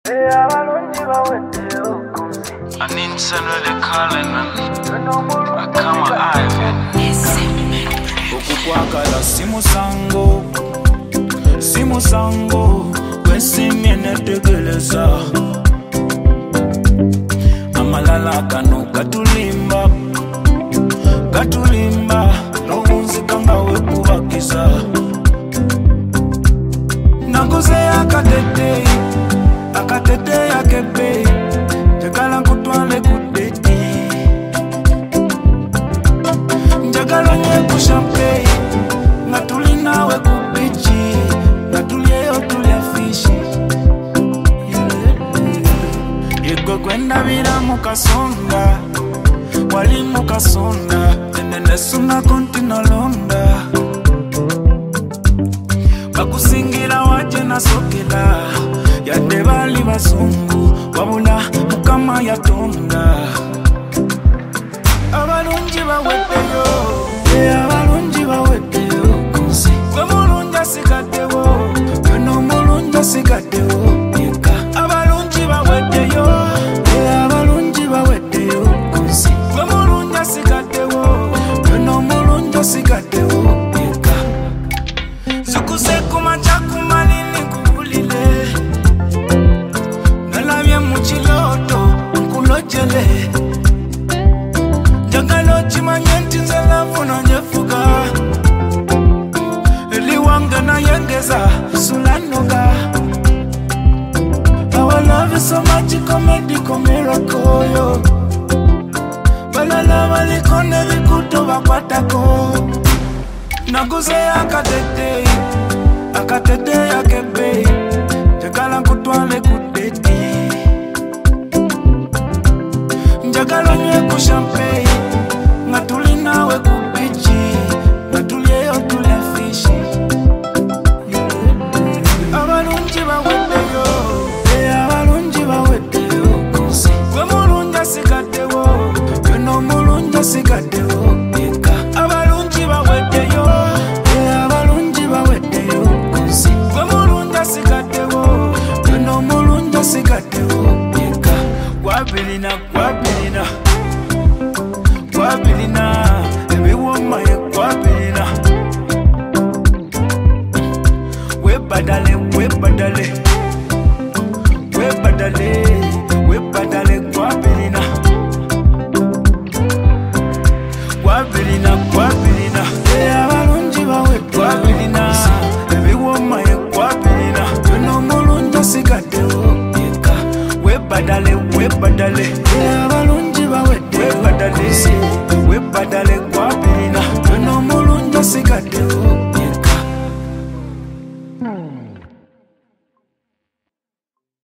I need somebody calling and I come Ivan. Okukwagala simu sango wesimye netegeleza amalala kano katulimba n'obunzika nga wekubagiza naguze akatete akebe njagala nkutwale ku date njagala nye ku champagne nga tuli nawe ku bichi nga tulyeyo tulya fishi yego gwendabira mu kasonda wali mu kasonda enenесuna kontinolonda bakusingira waje nasokela yadde bali bazungu wabula mukama yatonda abalungi baweddeyo abalungi baweddeyo kunsi gwe mulungi asigaddewo n'omulungi asigaddewo yekka abalungi baweddeyo abalungi baweddeyo kunsi gwe mulungi asigaddewo n'omulungi asigaddewo yekka zikuze kumaca kumalini kubulile nalabye mu kiloto nkulojele njagala okimanye nti nze lafuna njefuga eliwange nayengeza sulanoga our love is so magical medical miracle yo balala baliko nebikuto bakwatako naguze akatete akebe njagala nkutwale ku date njagala nye ku champagne nga tuli nawe ku bichi nga tulyeyo tulya fishi abalungi baweddeyo abalungi baweddeyo kunsi gwe mulungi asigaddewo n'omulungi asigaddewo yekka abalungi baweddeyo abalungi baweddeyo kunsi gwe mulungi asigaddewo n'omulungi asigaddewo yekka gwabilina ebiwomaye gwabilina webadale gwabilina abalungi baweddeyo ebiwomaye gwabilina n'omulungi asigaddewo yekka webadale